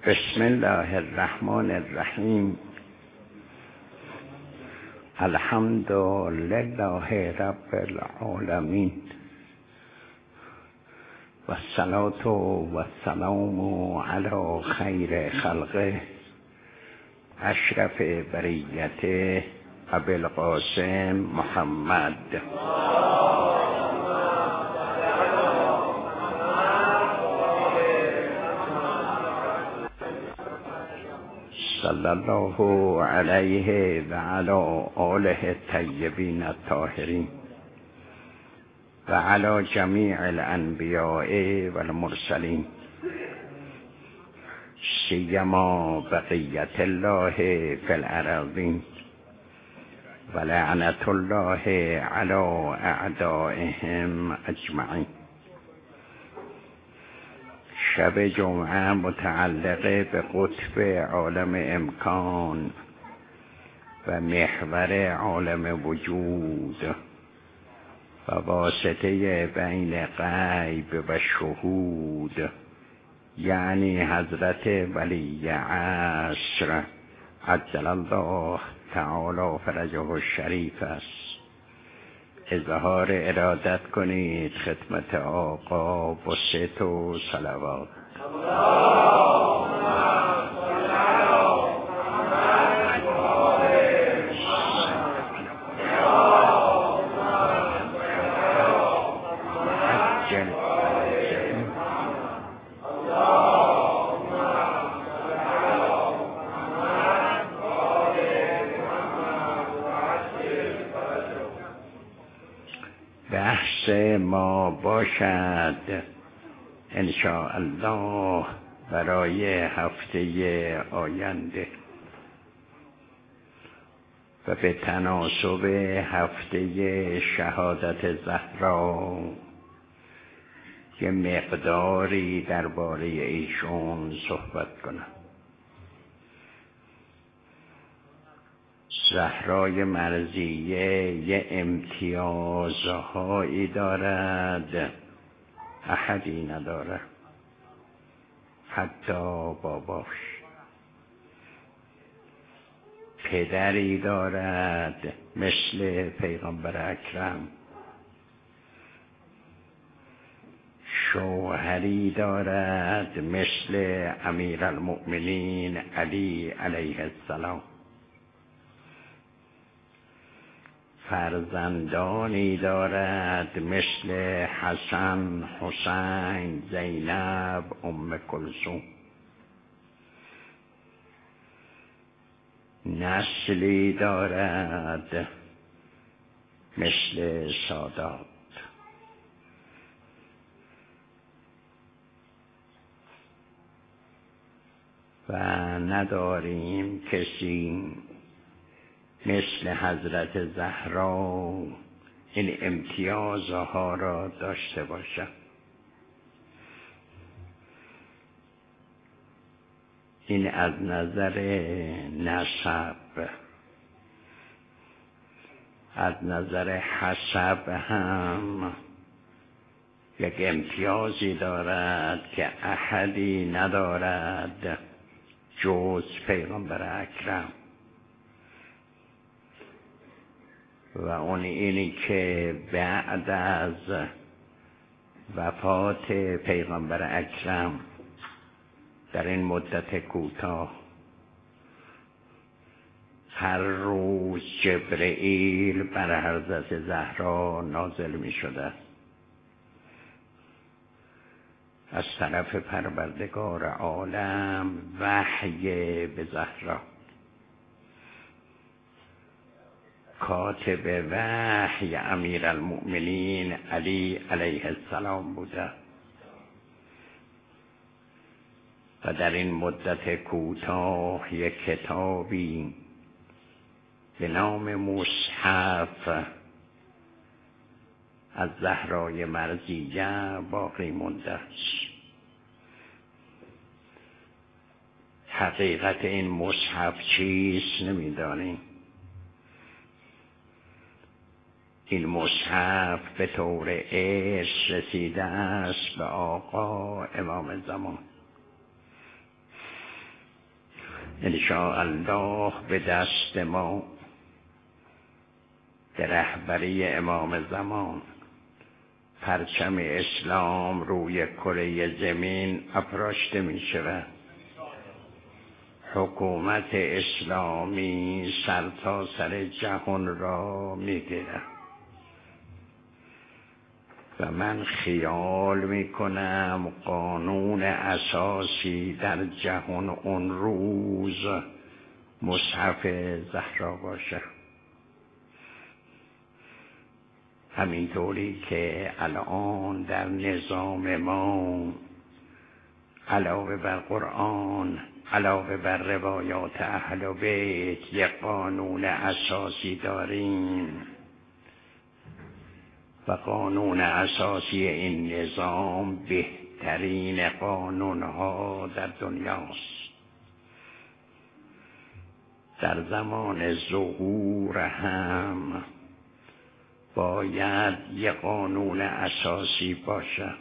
بسم الله الرحمن الرحیم. الحمد لله رب العالمین و الصلاة و السلام علی خیر خلقه اشرف بریته ابی القاسم محمد صلی الله علیه و علی آله الطیبین الطاهرین و علی جمیع الانبیاء و المرسلین سیما بقیت الله فی الارضین و لعنت الله علی اعدائهم اجمعین. شب جمعه متعلق به قطب عالم امکان و محور عالم وجود و واسطه بین غیب و شهود، یعنی حضرت ولی عصر عجل الله تعالی فرجه الشریف است. اظهار ارادت کنید خدمت آقا با ست و صلوات. بحث ما باشد انشاءالله برای هفته آینده و به تناسب هفته شهادت زهرا که مقداری درباره ایشون صحبت کنم. زهرای مرضیه یه امتیازهایی دارد احدی نداره، حتی باباش. پدری دارد مثل پیغمبر اکرم، شوهری دارد مثل امیرالمؤمنین علی علیه السلام، فرزندانی دارد مثل حسن، حسین، زینب، ام کلثوم. نسلی دارد مثل سادات و نداریم کسی مثل حضرت زهرا این امتیازها را داشته باشد. این از نظر نسب. از نظر حسب هم یک امتیازی دارد که احدی ندارد جز پیغمبر اکرم، و اون اینی که بعد از وفات پیغمبر اکرم در این مدت کوتاه هر روز جبرئیل بر حضرت زهرا نازل می شده از طرف پروردگار عالم، وحی به زهرا. کاتب وحی امیرالمؤمنین علی علیه السلام بوده و در این مدت کوتاه یک کتابی به نام مصحف از زهرای مرضیه باقی مانده است. حقیقت این مصحف چیست نمی‌دانیم. این مصحف به طور ارث رسیده است به آقا امام زمان انشاءالله به دست ما به رهبری امام زمان پرچم اسلام روی کره زمین افراشته می شود. حکومت اسلامی سرتاسر جهان را می گیرد و من خیال می کنم قانون اساسی در جهان اون روز مصحف زهرا باشد. همینطوری که الان در نظام ما علاوه بر قرآن، علاوه بر روایات اهل بیت یک قانون اساسی داریم و قانون اساسی این نظام بهترین قانونها در دنیاست. در زمان ظهور هم باید یک قانون اساسی باشد.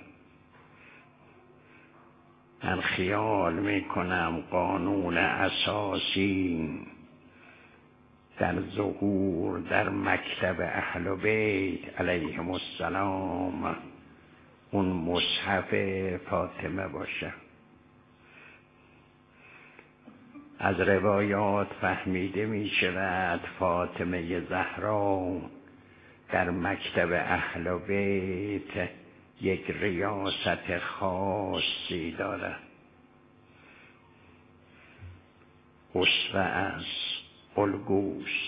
من خیال می کنم قانون اساسی در ظهور در مکتب اهل بیت علیهم السلام اون مصحف فاطمه باشه. از روایات فهمیده می شود فاطمه زهرا در مکتب اهل بیت یک ریاست خاصی دارد. اسوه است، الگوست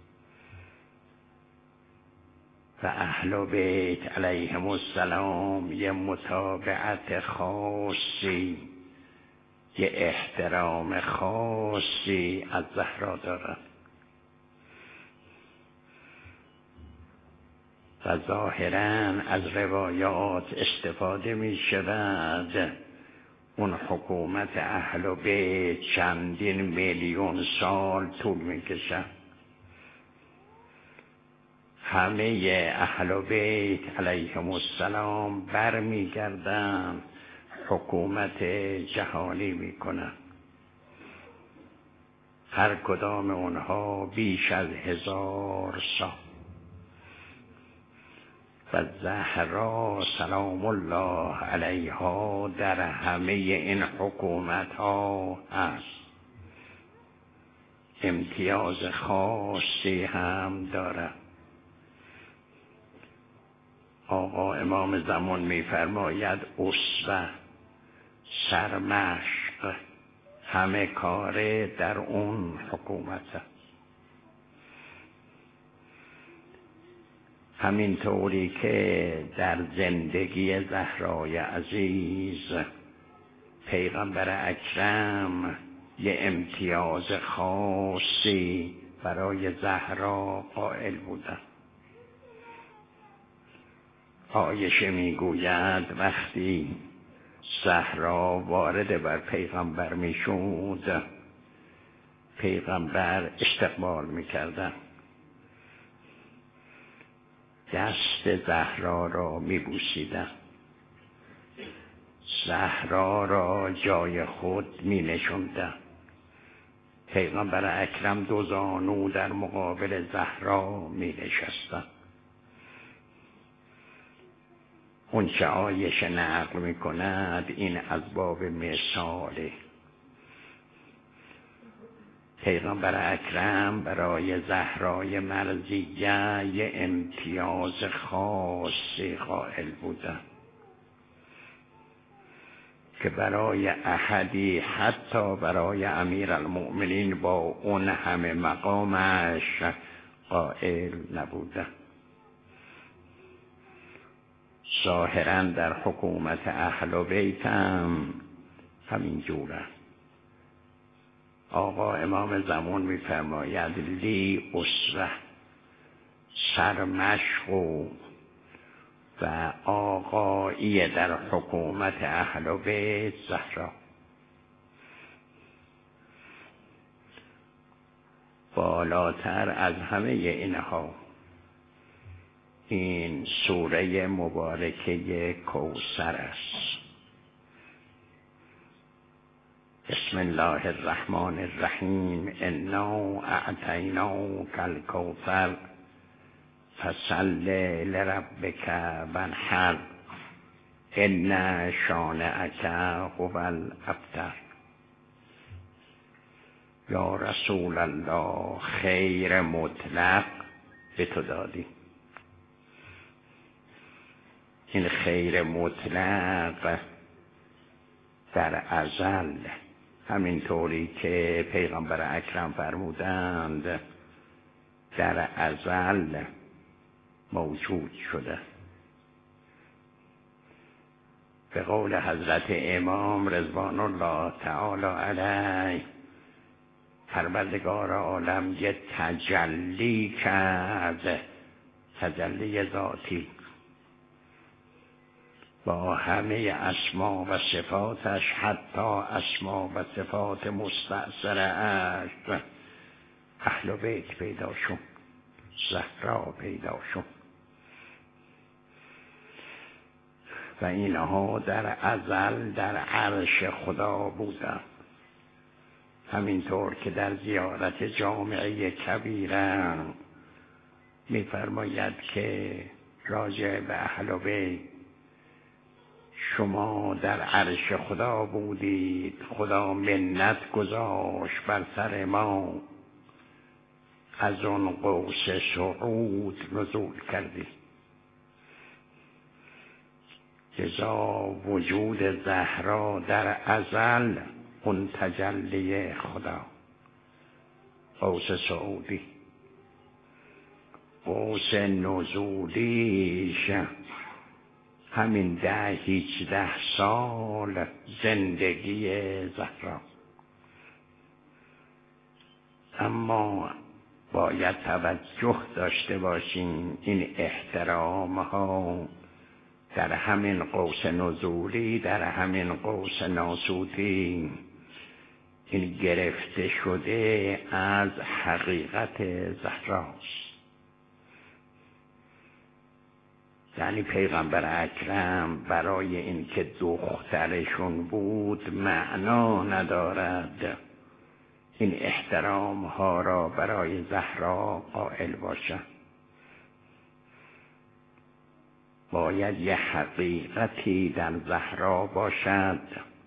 و اهل بیت علیهم السلام یه متابعت خاصی، یه احترام خاصی از زهرا دارد و ظاهراً از روایات استفاده می شود اون حکومت اهل بیت چندین میلیون سال طول می کشد. همه اهل بیت علیهم السلام بر می گردن حکومت جهانی می کنن. هر کدام اونها بیش از 1000 سال و زهرا سلام الله علیها در همه این حکومت ها هست. امتیاز خاصی هم داره. آقا امام زمان می‌فرماید اسوه، سرمشق، همه کاره در اون حکومت هست. همینطوری که در زندگی زهرای عزیز پیغمبر اکرم یه امتیاز خاصی برای زهرا قائل بودن. عایشه میگوید وقتی زهرا وارد بر پیغمبر میشد، پیغمبر استقبال میکردن، دست زهرا را میبوسیدن، زهرا را جای خود مینشوندن. پیغمبر اکرم 2 زانو در مقابل زهرا مینشستن. اون چه عایشه نقل میکند این از باب مثاله. پیغمبر اکرم برای زهرای مرضیه یه امتیاز خاصی قائل بودن که برای احدی، حتی برای امیرالمؤمنین با اون همه مقامش، قائل نبودن. ظاهراً در حکومت اهل بیت هم همین جوره. آقا امام زمان می‌فرماید لی اسوه، سرمشق و آقایی در حکومت اهل بیت زهرا. بالاتر از همه اینها این سوره مبارکه کوثر است. بسم بسم الله الرحمن الرحیم انا اعطیناک الکوثر فصل لربک وانحر ان شانئک هو الابتر. یا رسول الله خیر مطلق به تو دادی. این خیر مطلق در ازل، همینطوری که پیغمبر اکرم فرمودند، در ازل موجود شده. به قول حضرت امام رضوان الله تعالی علیه، پروردگار عالم یه تجلی کرد، تجلی ذاتی، با همه اسما و صفاتش، حتی اسما و صفات مستأثر است. اهل بیت پیدا شد، زهرا پیدا شد و اینها در ازل در عرش خدا بودند. همینطور که در زیارت جامعه کبیره می‌فرماید که راجع به اهل بیت، شما در عرش خدا بودید، خدا منت گذاشت بر سر ما، از اون قوس صعود نزول کردید. لذا وجود زهرا در ازل اون تجلی خدا. قوس صعودی، قوس نزولیش همین 18 سال زندگی زهرا. اما باید توجه داشته باشیم این احترام ها در همین قوس نزولی، در همین قوس ناسوتی، این گرفته شده از حقیقت زهراست. یعنی پیغمبر اکرم برای اینکه دخترشون بود معنا ندارد این احترام ها را برای زهرا قائل باشد. باید یه حقیقتی در زهرا باشد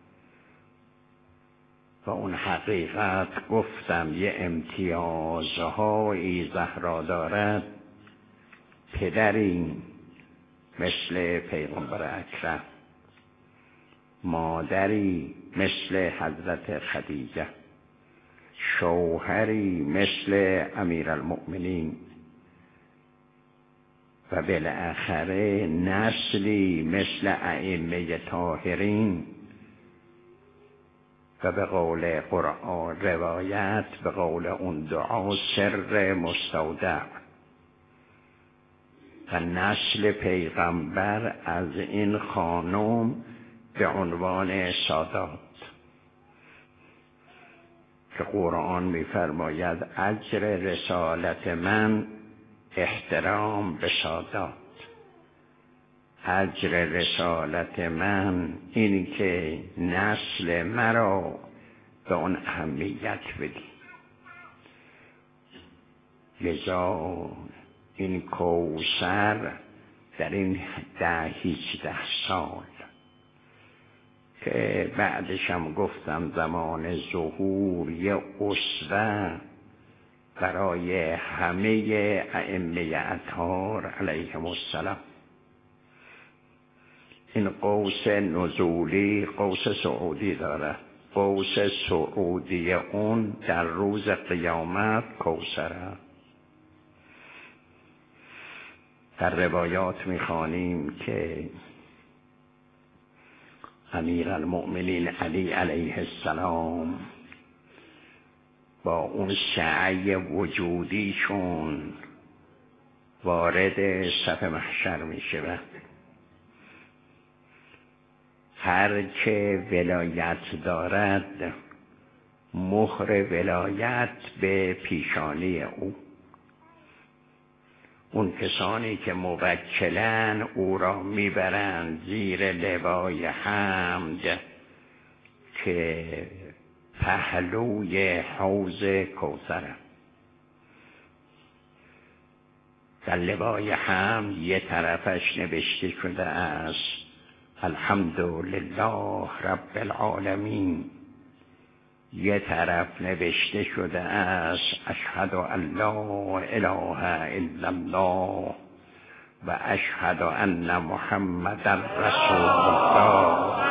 و اون حقیقت گفتم یه امتیازهایی زهرا دارد. پدری مثل پیغمبر اکرم، مادری مثل حضرت خدیجه، شوهری مثل امیرالمؤمنین و بالاخره نسلی مثل ائمه طاهرین و به قول قرآن روایت، به قول اون دعا، سر مستودع. و نسل پیغمبر از این خانم به عنوان سادات که قرآن می‌فرماید اجر رسالت من احترام به سادات. اجر رسالت من این که نسل مرا به اون اهمیت بدی. لذا این کوثر در این 18 سال که بعدش هم گفتم زمان ظهور یه اسوه برای همه ائمه اطهار علیهم السلام. این قوس نزولی قوس صعودی داره. قوس صعودی اون در روز قیامت کوثره. در روایات میخوانیم که امیرالمؤمنین علی علیه السلام با اون سعی وجودیشون وارد صف محشر میشه. هر که ولایت دارد مهر ولایت به پیشانی او. اون کسانی که موکلن او را میبرند زیر لوای حمد که پهلوی حوض کوثرم. در لوای حمد یه طرفش نوشته شده است الحمدلله رب العالمین، یه طرف نوشته شده است اشهد ان لا اله الا الله و اشهد ان محمدا رسول الله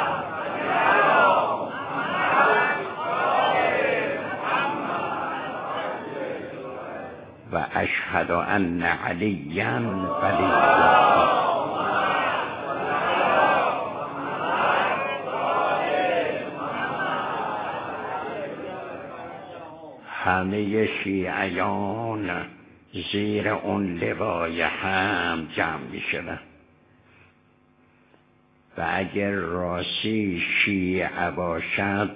و اشهد ان علیا ولی الله. همه شیعیان زیر اون لوای هم جمع می شدن و اگر راستی شیعه باشد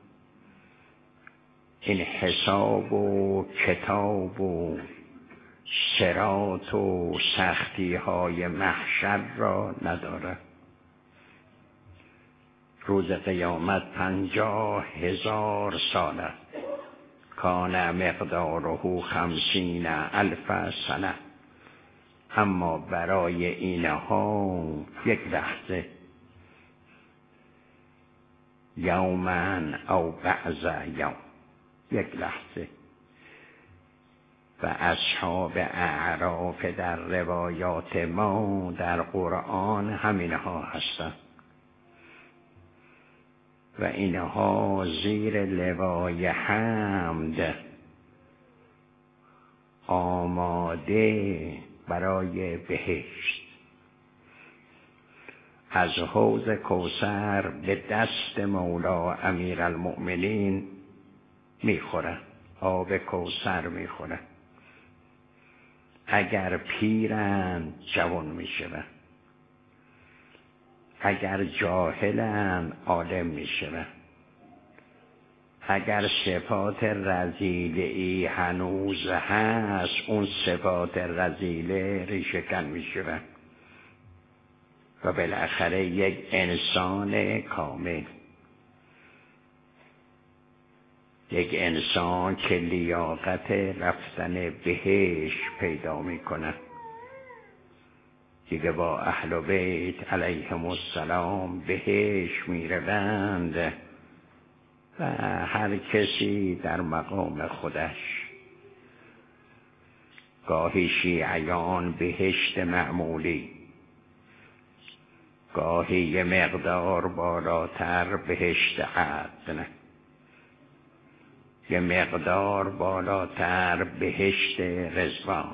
این حساب و کتاب و صراط و سختی های محشر را نداره. روز قیامت 50,000 ساله، کان مقداره 50,000 سنه، اما برای اینها یک لحظه، یومن او بعض یوم، یک لحظه. و اصحاب اعراف در روایات ما در قرآن همینها هستند و اینها زیر لوای حمد آماده برای بهشت. از حوض کوثر به دست مولا امیرالمؤمنین میخورن، آب کوثر میخورن. اگر پیرن جوان میشون، اگر جاهلن عالم میشون، اگر صفات رذیله‌ای هنوز هست اون صفات رذیله ریشه‌کن میشون و بالاخره یک انسان کامل، یک انسان که لیاقت رفتن بهشت پیدا میکنه، دیگه با اهل بیت علیهم السلام بهشت میروند و هر کسی در مقام خودش. گاهی شیعیان بهشت معمولی، گاهی یه مقدار بالاتر بهشت عدن، یه مقدار بالاتر بهشت رضوان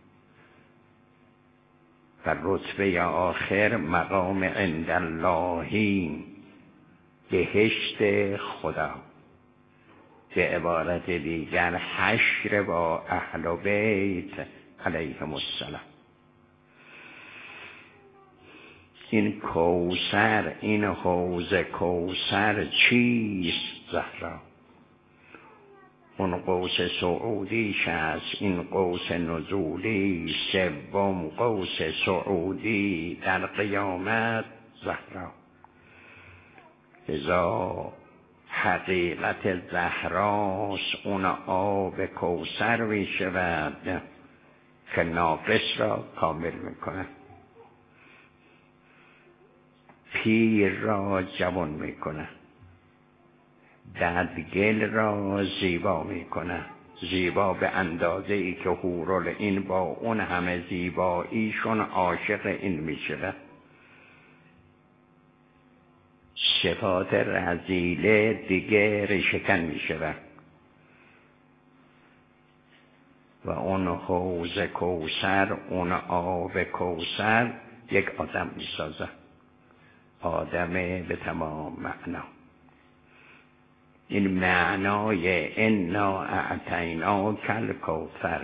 و رتبه آخر مقام عند اللهی، بهشت خدا. به عبارت دیگر حشر با اهل بیت علیهم السلام. این کوثر، این حوض کوثر چیست زهرا؟ اون قوس سعودیش است، این قوس نزولی، سوم قوس سعودی در قیامت زهرا. ازا حقیقت زهراست اون آب کوثر می شود که ناقص را کامل می کند، پیر را جوان می کند، ددگل را زیبا می کند، زیبا به اندازه ای که حورالعین با اون همه زیباییشون عاشق این می شود. صفات رذیله دیگه ریشه‌کن می شود و اون حوض کوثر، اون آب کوثر یک آدم می سازه، آدم به تمام معنا. این معنای انا اعطیناک الکوثر.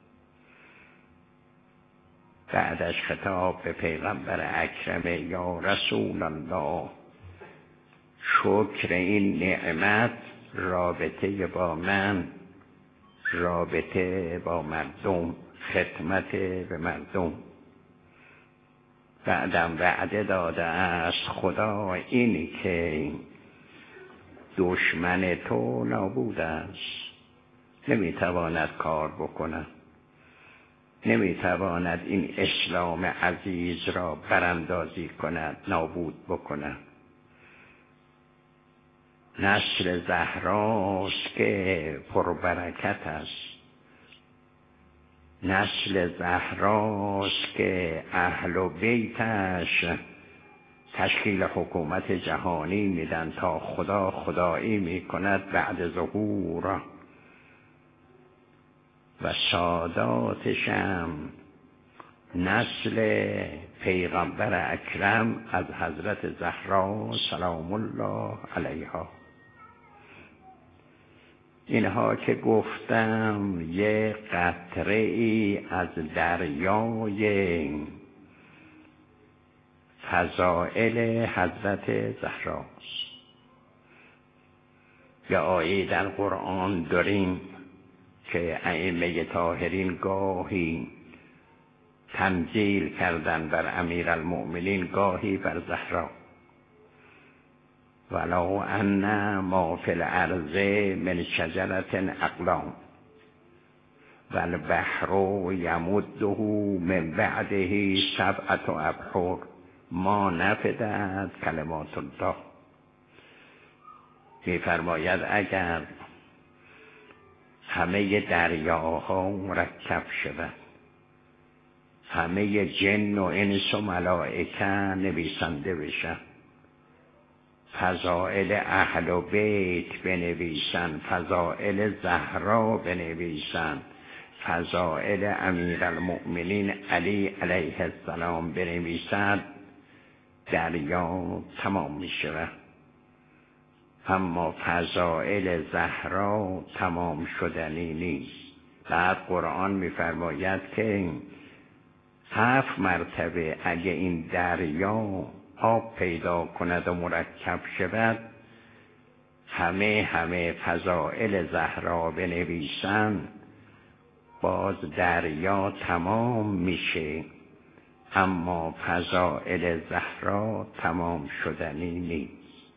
بعدش خطاب به پیغمبر اکرم یا رسول الله، شکر این نعمت رابطه با من، رابطه با مردم، خدمت به مردم. بعدم وعده داده است خدا اینی که دشمن تو نابود است، نمیتواند کار بکند، نمیتواند این اسلام عزیز را براندازی کند، نابود بکند. نسل زهراست که پربرکت است، نسل زهراست که اهل و بیتش تشکیل حکومت جهانی میدن تا خدا خدایی میکند بعد ظهور، و ساداتشم نسل پیغمبر اکرم از حضرت زهرا سلام الله علیها. اینها که گفتم یک قطره ای از دریای فضائل حضرت زهراست. یا آیه در قرآن داریم که ائمه طاهرین گاهی تنزیل کردن بر امیرالمؤمنین، گاهی بر زهرا. ولو ان ما فی الارض من شجرة اقلام والبحر یمده من بعده 7 ابحر ما نفدت کلمات الله. می‌فرماید اگر همه دریاها مرکب شود، همه جن و انس و ملائکه نویسنده بشن، فضائل اهل بیت بنویسن، فضائل زهرا بنویسن، فضائل امیرالمؤمنین علی علیه السلام بنویسد، دریا تمام می شود. اما فضائل زهرا تمام شدنی نیست. در قرآن می فرماید که 7 مرتبه اگه این دریا آب پیدا کند و مرکب شود، همه فضائل زهرا بنویسن، باز دریا تمام میشه، اما فضائل زهرا تمام شدنی نیست.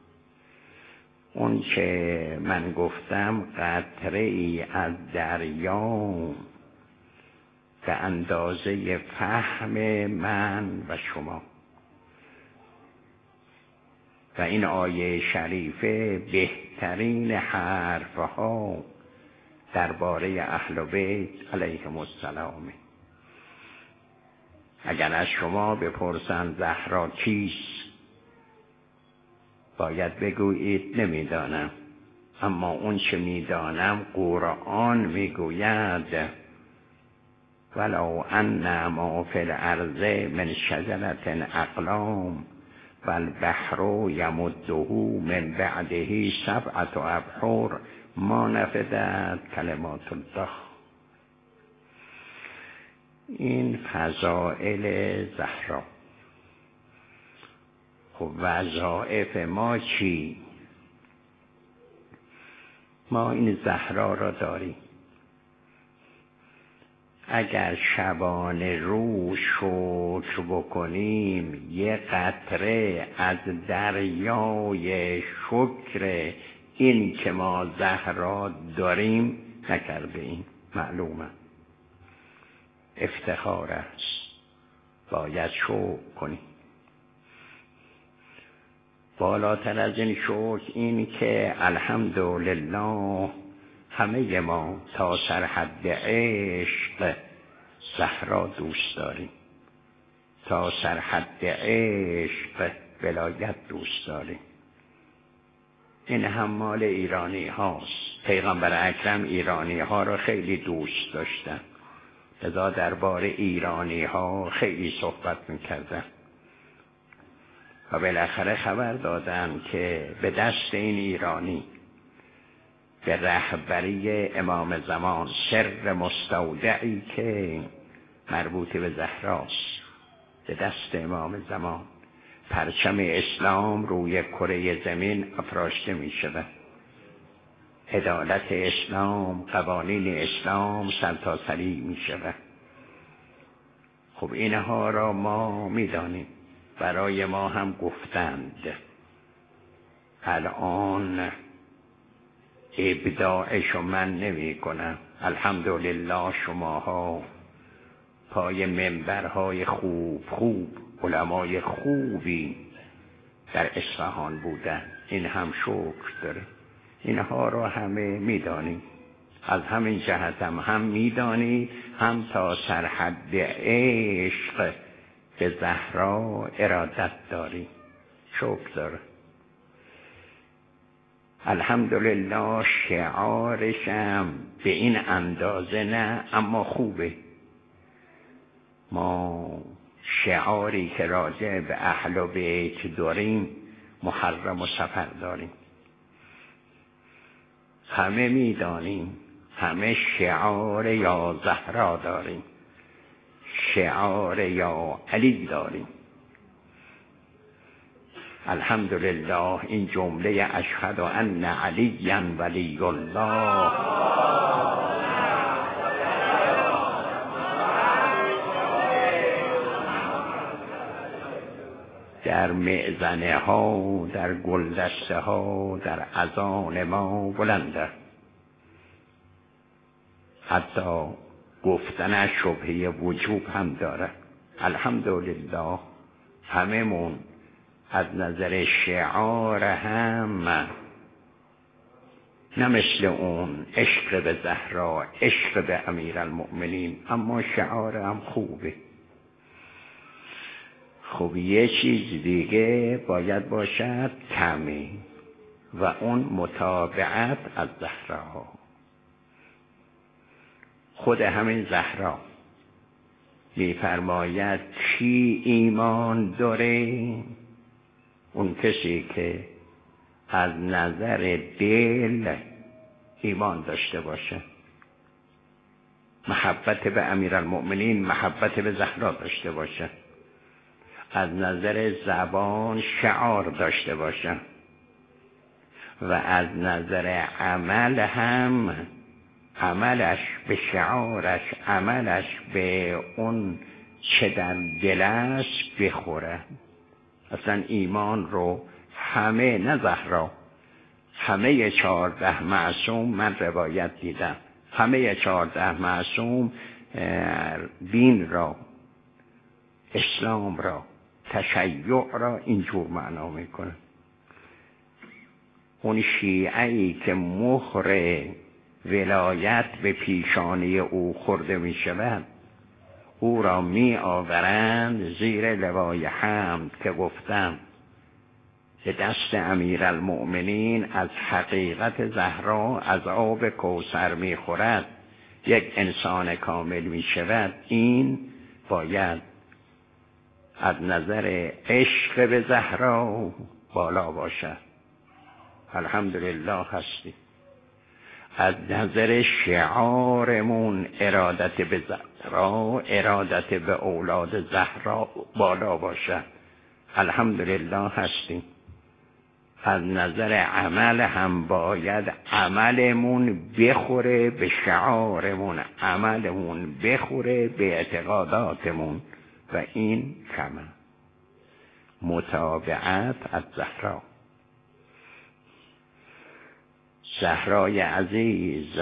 اون که من گفتم قطره ای از دریا به اندازه فهم من و شما. و این آیه شریفه بهترین حرفها درباره اهل بیت علیهم السلام. اگر از شما بپرسند زهرا کیست، باید بگویید نمیدانم، اما اون چه میدانم قرآن میگوید ولو ان ما فی الارض من شجرة اقلام والبحر یمده من بعده 7 ابحر ما نفدت کلمات الله. این فضائل زهرا. خب وظایف ما چی؟ ما این زهرا را داریم. اگر شبانه روز شکر بکنیم، یه قطره از دریای شکر این که ما زهرا داریم نکرده ایم، معلومه افتخار است، باید شکر کنیم. بالاتر از این شکر این که الحمدلله همه ما تا سرحد عشق زهرا دوست داریم، تا سرحد عشق ولایت دوست داریم. این هم مال ایرانی هاست. پیغمبر اکرم ایرانی ها را خیلی دوست داشتن، لذا درباره ایرانی ها خیلی صحبت میکردن و بالاخره خبر دادن که به دست این ایرانی، به رهبری امام زمان، سر مستودعی که مربوط به زهراست، به دست امام زمان پرچم اسلام روی کره زمین افراشته می شود. عدالت اسلام، قوانین اسلام سرتاسری می شود. خب اینها را ما می دانیم، برای ما هم گفتند. الان ابداعشو من نمی کنم. الحمدلله شماها پای منبرهای خوب علمای خوبی در اصفهان بودن، این هم شکر داره. اینها رو همه میدانیم، از همین جهت هم میدانی، هم تا سرحد عشق به زهرا ارادت داری. شکر داره. الحمدلله شعارشم به این اندازه نه، اما خوبه. ما شعاری که راجع به اهل بیت داریم محرم و سفر داریم. همه میدانیم، همه شعار یا زهرا داریم، شعار یا علی داریم. الحمدلله این جمله اشهد ان علی ولی الله در معزنه ها، در گلدسته ها، در اذان ما بلنده. حتی گفتن شبهه وجوب هم داره. الحمدلله هممون از نظر شعار هم نه مثل اون عشق به زهرا، عشق به امیرالمؤمنین، اما شعار هم خوبه. خب یه چیز دیگه باید باشد کمی، و اون متابعت از زهرا. خود همین زهرا می‌فرماید کی ایمان داره؟ اون کسی که از نظر دل ایمان داشته باشه، محبت به امیرالمؤمنین، محبت به زهرا داشته باشه، از نظر زبان شعار داشته باشه، و از نظر عمل هم عملش به شعارش، عملش به اون چه در دل است بخوره. اصلا ایمان رو همه، نه زهرا، همه 14 معصوم، من روایت دیدم، همه 14 معصوم دین را، اسلام را، تشیع را اینجور معنا میکنه. اون شیعه‌ای که مهر ولایت به پیشانی او خورده می شود، او را می آورند زیر لوای حمد که گفتم به دست امیرالمؤمنین از حقیقت زهرا از آب کوثر می خورد، یک انسان کامل می شود. این باید از نظر عشق به زهرا بالا باشد. الحمدلله هستی. از نظر شعارمون ارادت به زهرا، ارادت به اولاد زهرا بالا باشد. الحمدلله هستیم. از نظر عمل هم باید عملمون بخوره به شعارمون، عملمون بخوره به اعتقاداتمون، و این کمه. متابعت از زهرا. زهرای عزیز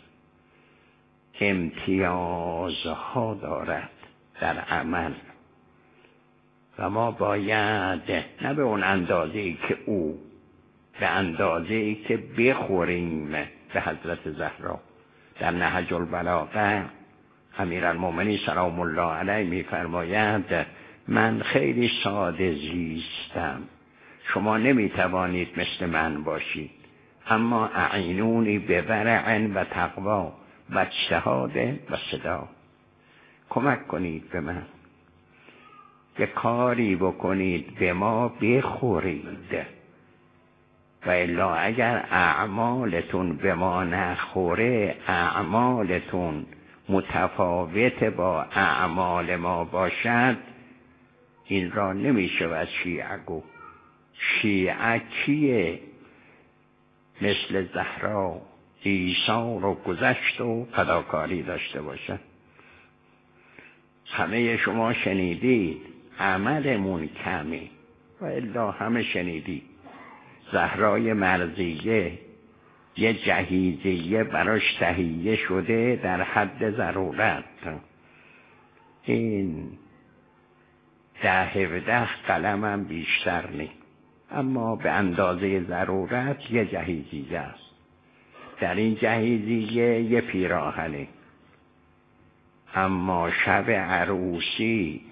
امتیازها دارد در عمل، و ما باید نه به اون اندازه‌ای که او، به اندازه‌ای که بخوریم به حضرت زهرا. در نهج البلاغه امیرالمؤمنین سلام الله علیه می‌فرماید من خیلی ساده زیستم، شما نمی‌توانید مثل من باشید، اما اعینونی به ورع و تقوا و اجتهاد و صدا. کمک کنید به من، یه کاری بکنید به ما بخورید، و الا اگر اعمالتون به ما نخوره، اعمالتون متفاوت با اعمال ما باشد، این را نمی شود شیعه گو. شیعه کیه؟ مثل زهرا ایثار و گذشت و فداکاری داشته باشه. همه شما شنیدید عملمون کمی، و الا همه شنیدید زهرای مرضیه یه جهیزیه براش تهیه شده در حد ضرورت. این 10-17 قلمم بیشتر نیست، اما به اندازه ضرورت یه جهیزیه است. در این جهیزیه یه پیراهنه. اما شب عروسی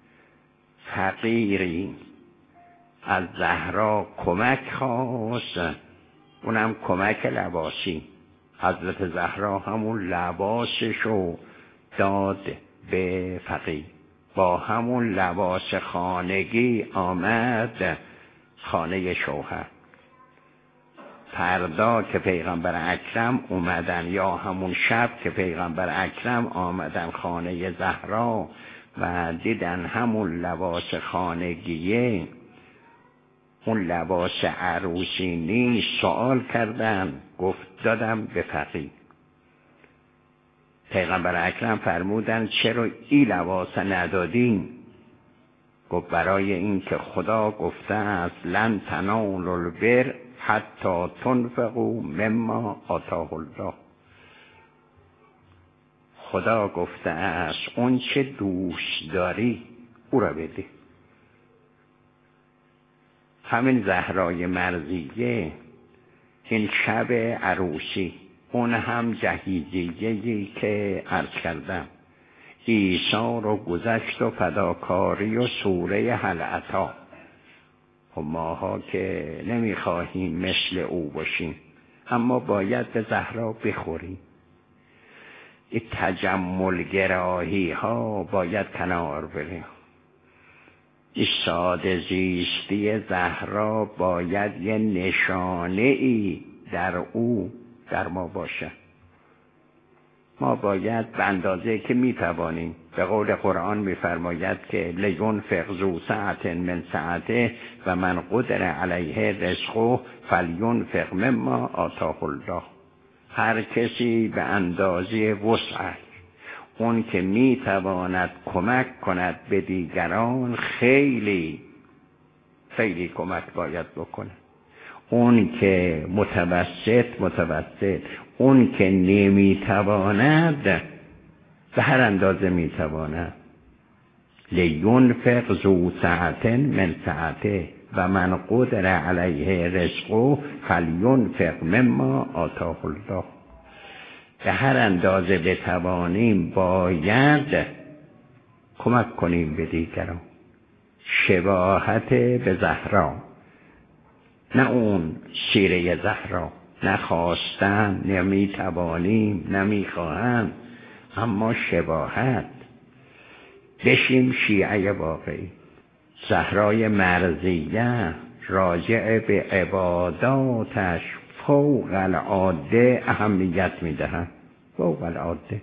فقیری از زهرا کمک خواست، اونم کمک لباسی. حضرت زهرا همون لباسشو داد به فقیر، با همون لباس خانگی آمد خانه شوهر. فردا که پیغمبر اکرم اومدن، یا همون شب که پیغمبر اکرم آمدن خانه زهرا و دیدن همون لباس خانگیه، اون لباس عروسی نیست، سوال کردن، گفت دادم به فقیر. پیغمبر اکرم فرمودن چرا این لباس ندادین؟ گفت برای این که خدا گفته است لن تنالوا البر حتی تنفقوا مما آتاه الله. خدا گفته است اون چه دوست داری او را بده. همین زهرای مرضیه این شب عروسی، اون هم جهیزیه‌ای که عرض کردم، عیسی رو گذشت و فداکاری و سوره هل اتی. و ماها که نمیخواهیم مثل او باشیم، اما باید به زهرا بخوریم. این تجمل گراهی ها باید کنار بریم. این ساده زیستی زهرا باید یه نشانه ای در او در ما باشه. ما باید به اندازه که میتوانیم، به قول قرآن میفرماید که لینفق ذو سعة من سعته و من قدر علیه رزقه فلینفق مما آتاه الله. هر کسی به اندازه وسعش، اون که میتواند کمک کند به دیگران، خیلی خیلی کمک باید بکنه. اون که متوسط، اون که نمیتواند به هر اندازه میتواند. لینفق ذو سعة من سعته و من قدر علیه رزقه فلینفق مما آتاه الله. به هر اندازه بتوانیم باید کمک کنیم به دیگران. شباهت به زهرا، نه اون سیره زهرا، نه خواستن، نه میتوانیم، نه میخواهم، اما شباهت. بشیم شیعه واقعی. زهرای مرضیه راجع به عباداتش فوق العاده اهمیت میدهند، فوق العاده.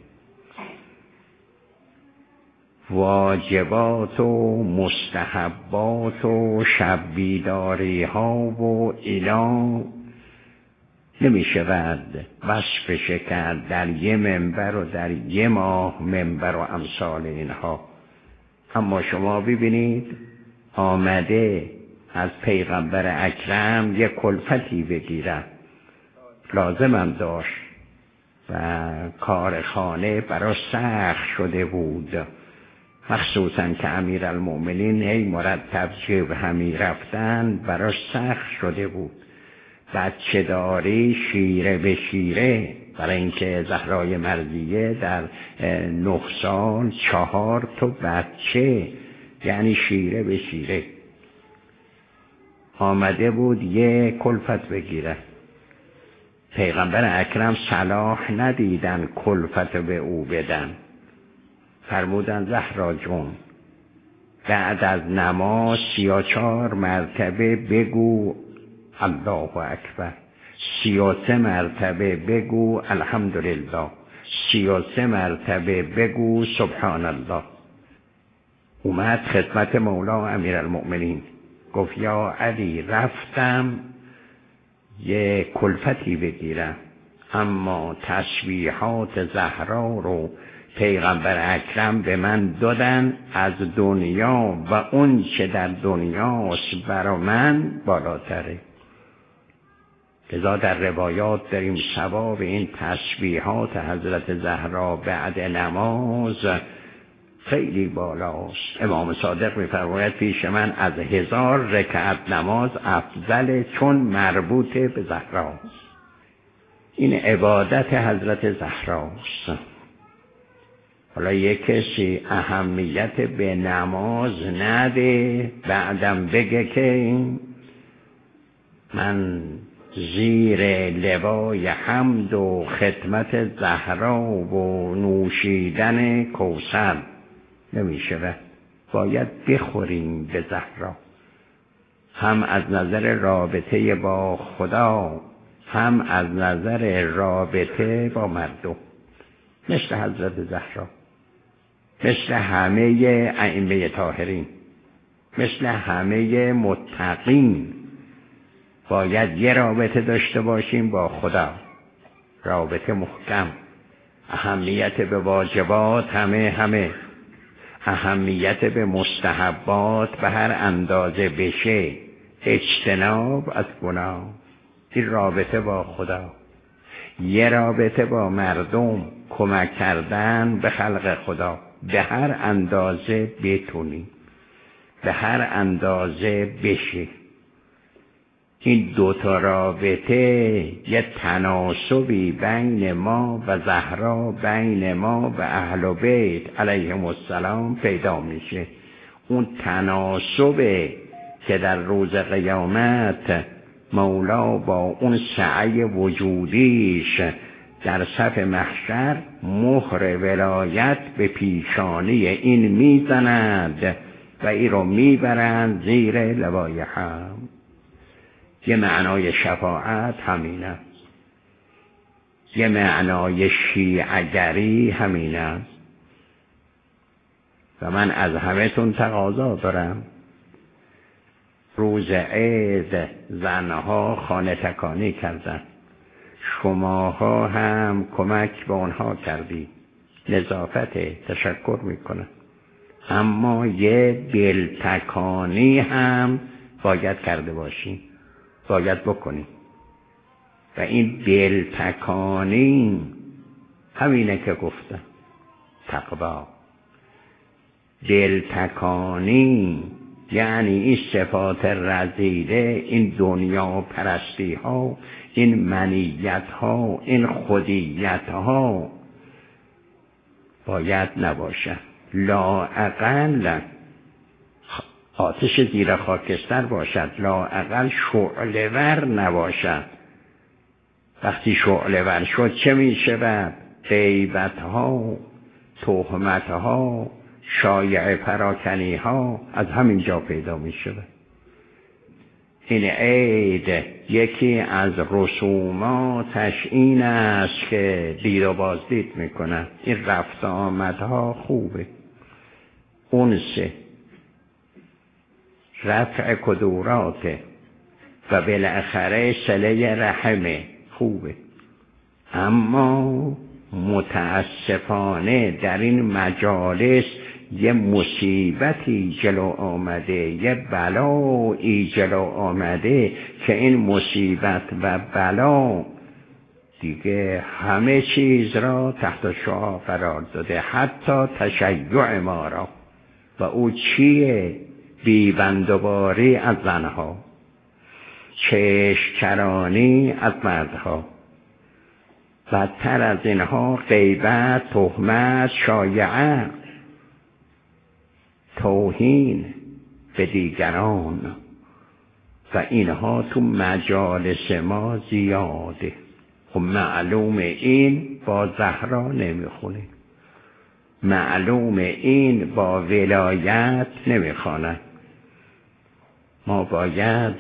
واجبات و مستحبات و شب بیداری ها و اینا نمیشود وصفش کرد در یه منبر و در یه ماه منبر و امثال اینها. اما شما ببینید آمده از پیغمبر اکرم یک کلفتی بگیرد، لازمم داشت و کار خانه برای سخت شده بود، مخصوصا که امیرالمؤمنین هی مرتب جبه همی رفتن، براش سخت شده بود. بچه داری شیره به شیره، برای اینکه زهرای مرضیه در 9 سال 4 بچه، یعنی شیره به شیره آمده بود یه کلفت بگیره. پیغمبر اکرم صلاح ندیدن کلفت به او بدن، فرمودن زهرا جون بعد از نماز 34 مرتبه بگو الله اکبر، 33 مرتبه بگو الحمدلله، 33 مرتبه بگو سبحان الله. اومد خدمت مولا امیرالمؤمنین، گفت یا علی رفتم یه کلفتی بگیرم، اما تسبیحات زهرا رو پیغمبر اکرم به من دادن از دنیا و اون چه در دنیاست برا من بالاتره. لذا در روایات داریم ثواب این تسبیحات حضرت زهرا بعد نماز خیلی بالاست. امام صادق می‌فرماید پیش من از 1000 رکعت نماز افضل، چون مربوط به زهراست. این عبادت حضرت زهراست. حالا یک کسی اهمیت به نماز نده، بعدم بگه که من زیر لوای حمد و خدمت زهرا و نوشیدن کوثر نمیشه. باید بخوریم به زهرا، هم از نظر رابطه با خدا، هم از نظر رابطه با مردم. مثل حضرت زهرا، مثل همه ائمه طاهرین، مثل همه متقین باید یه رابطه داشته باشیم با خدا، رابطه محکم. اهمیت به واجبات همه، اهمیت به مستحبات به هر اندازه بشه، اجتناب از گناه. این رابطه با خدا. یه رابطه با مردم، کمک کردن به خلق خدا به هر اندازه بتونی، به هر اندازه بشه. این دوتا رابطه یه تناسبی بین ما و زهرا، بین ما و اهل بیت علیهم السلام پیدا میشه. اون تناسبه که در روز قیامت مولا با اون سعی وجودیش در صف محشر مهر ولایت به پیشانی این میزند و این رو میبرند زیر لوای حمد. یه معنای شفاعت همینه، یه معنای شیعگری همینه. و من از همه‌تون تقاضا دارم روز عید زنها خانه تکانی کردن، شماها هم کمک به اونها کردی، نظافت، تشکر میکنم. اما یه دلتکانی هم باید کرده باشی، باید بکنی. و این دلتکانی همینه که گفتم، تقوا. دلتکانی یعنی این صفات رذیله، این دنیا پرستی ها، این منیت ها، این خودیت ها باید نباشه. لااقل آتش زیر خاکستر باشد، لااقل شعله‌ور نباشد. وقتی شعله‌ور شد چه میشه بعد؟ غیبت ها، تهمت ها، شایعه پراکنی ها از همین جا پیدا میشه. این عید یکی از رسوماتش این است که دید و بازدید میکنن. این رفت آمدها خوبه، اونسه، رفع کدورات و بالاخره صله رحمه خوبه. اما متاسفانه در این مجالس یه مصیبتی جلو آمده، یه بلایی جلو آمده که این مصیبت و بلا دیگه همه چیز را تحت شعاع قرار داده، حتی تشیع ما را. و او چیه؟ بیبندوباری از زنها، چشم‌چرانی از مردها، بدتر از اینها غیبت، تهمت، شایعه، توهین به دیگران. و اینها تو مجالس ما زیاده. خب معلوم این با زهرا نمیخونه، معلوم این با ولایت نمیخونه. ما باید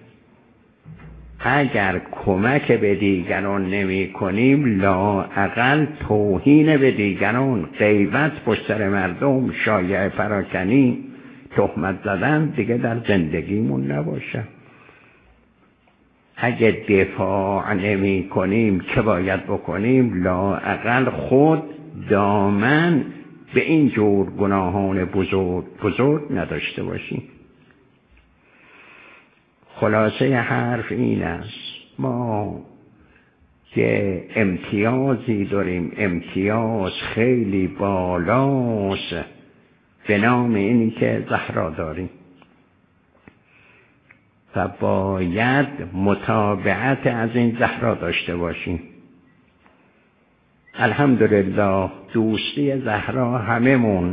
اگر کمک به دیگران نمی کنیم لااقل توهین به دیگران، غیبت پشت سر مردم، شایعه پراکنی، تهمت زدن دیگه در زندگیمون نباشه. اگه دفاع نمی کنیم که باید بکنیم؟ لااقل خود دامن به این جور گناهان بزرگ نداشته باشیم. خلاصه حرف این است ما که امتیازی داریم، امتیاز خیلی بالاست به نام اینی که زهرا داریم و باید متابعت از این زهرا داشته باشیم. الحمدلله دوستی زهرا هممون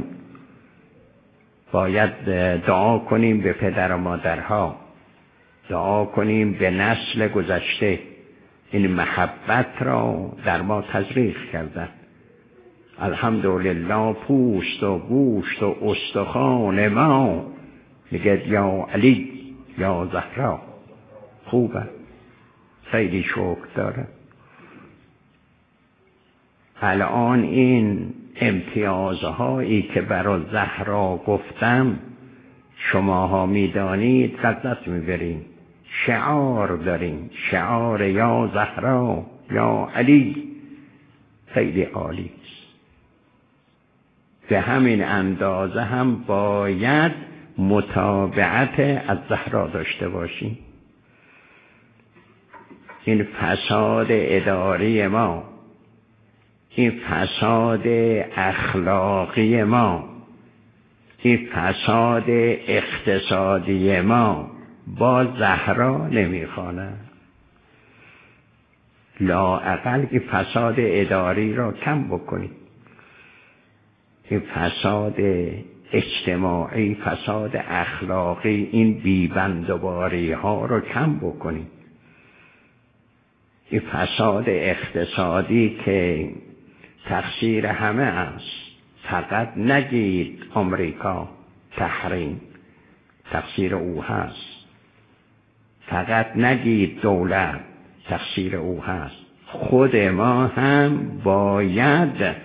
باید دعا کنیم به پدر و مادرها، دعا کنیم به نسل گذشته، این محبت را در ما تزریق کردن. الحمدلله پوست و گوشت و استخوان ما میگه یا علی یا زهرا. خوبه، خیلی شکر داره. الان این امتیازهایی که برای زهرا گفتم شماها میدانید، لذت میبرین. شعار داریم، شعار یا زهرا یا علی، خیلی عالی است. به همین اندازه هم باید متابعت از زهرا داشته باشیم. این فساد اداری ما، این فساد اخلاقی ما، این فساد اقتصادی ما با زهرا نمیخواند. لااقل این فساد اداری را کم بکنیم، این فساد اجتماعی، فساد اخلاقی، این بیبندوباری ها رو کم بکنیم. این فساد اقتصادی که تقصیر همه است، فقط نگید آمریکا تحریم، تقصیر او هست. فقط نگید دولت، تقصیر او هست. خود ما هم باید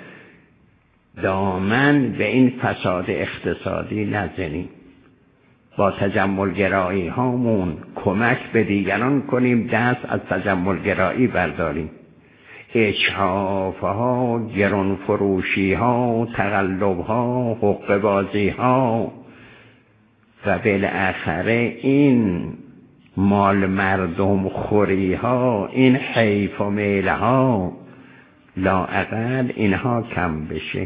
دامن به این فساد اقتصادی نزنیم. با تجملگرایی هامون کمک به دیگران کنیم، دست از تجملگرایی برداریم. اجحاف ها، گران فروشی ها، تقلب ها، حقه بازی ها و بالاخره این مال مردم خوری ها، این حیف و میل ها، لااقل اینها کم بشه.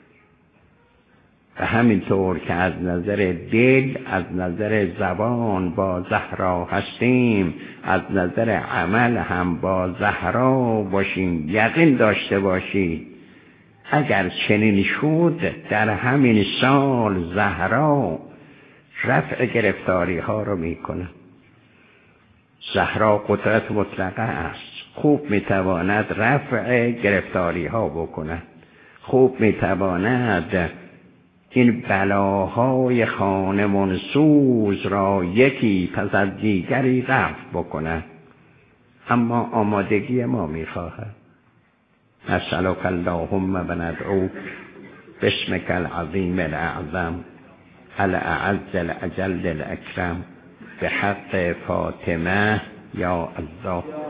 و همینطور که از نظر دل، از نظر زبان با زهرا هستیم، از نظر عمل هم با زهرا باشیم. یقین داشته باشید اگر چنین شد در همین سال زهرا رفع گرفتاری ها رو میکنه. زهرا قدرت مطلقه است، خوب میتواند رفع گرفتاری ها بکند، خوب میتواند این بلاهای خانه منسوز را یکی پس از دیگری رفع بکند. اما آمادگی ما میخواهد. نسألک اللهم و ندعوک باسمک العظیم الاعظم الاعز الاجل الاکرم بحق فاطمه یا الله.